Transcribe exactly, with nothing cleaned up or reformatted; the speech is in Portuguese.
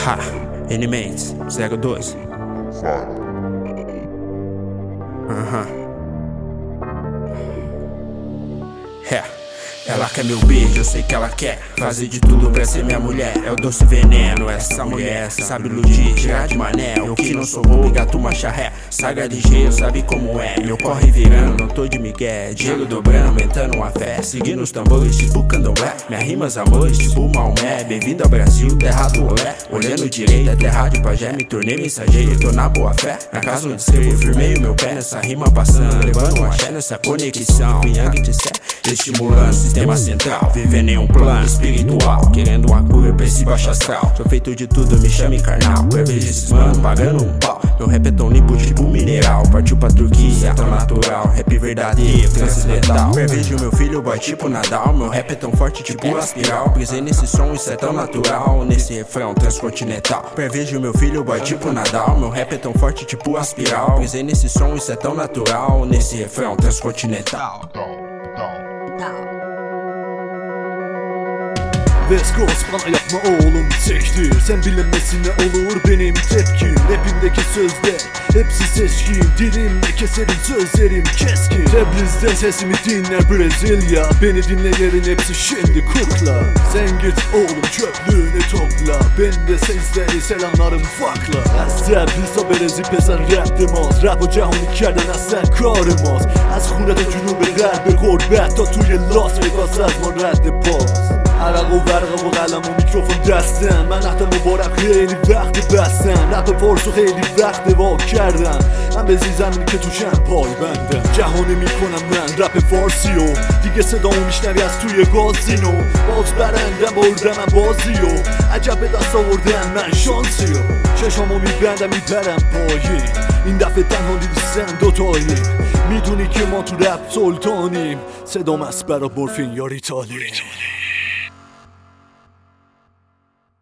Ha, N-Mendes, zero dois. Aham. É. Ela quer meu beijo, eu sei que ela quer fazer de tudo pra ser minha mulher. É o doce veneno, essa mulher sabe iludir, tirar de mané. Eu que não sou bobo, gato macharré. Saga ligeiro, sabe como é. Meu corre virando, não tô de migué. Dinheiro dobrando, aumentando uma fé. Seguindo os tambores, tipo candomblé. Minhas rimas, amores, tipo Maomé. Bem-vindo ao Brasil, terra do olé. Olhando direito, é terra de pajé. Me tornei mensageiro, tô na boa fé. Na casa onde escrevo, firmei o meu pé nessa rima passando. Levando um axé nessa conexão. Yang de sé, estimulando sistema central, vivendo em um plano espiritual, querendo uma cura pra esse baixo astral. Sou feito de tudo, me chame carnal. Eu vejo esses mano pagando um pau. Meu rap é tão limpo, tipo mineral. Partiu pra Turquia, é tão natural. Rap verdadeiro, transcendental. Prevejo meu filho, boy, tipo Nadal. Meu rap é tão forte, tipo aspiral. Brisei nesse som, isso é tão natural. Nesse refrão transcontinental. Prevejo meu filho, boy, tipo Nadal. Meu rap é tão forte, tipo aspiral. Brisei nesse som, isso é tão natural. Nesse refrão transcontinental. West Coast bana yapma oğlum tektir. Sen bilemezsin ne olur benim tepkim. Rapimdeki sözler hepsi seçkin. Dilimle keserim sözlerim keskin. Tebriz'de sesimi dinler Brezilya. Beni dinleyerin hepsi şimdi kukla. Sen git oğlum çöplüğünü topla. Ben de sizleri selamlarım fuckla. از تبریز تا برزی پسر رپ دماز. رپ و جهانی کردن اصلا کار ماست. از خونت جنوب غرب غربت تا توی لاس وگاس از ما رد پاس. عرق و برق و قلم و میکروفون دستم. من نهت مبارک خیلی وقت بستم. رپ فارسو خیلی وقت وا کردم. من به زمینی که توشم پای بندم. جهانی میکنم من رپ فارسیو. دیگه صدامو میشنوی از توی گازینو. باز برندم بردم من بازیو. عجب به دست آوردم من شانسیو. چشامو میبندم میبرم پایین. این دفعه تنها دیدیستن دوتایی. میدونی که ما تو رپ سلطانیم. صدام از برا برفین یا ریتالی.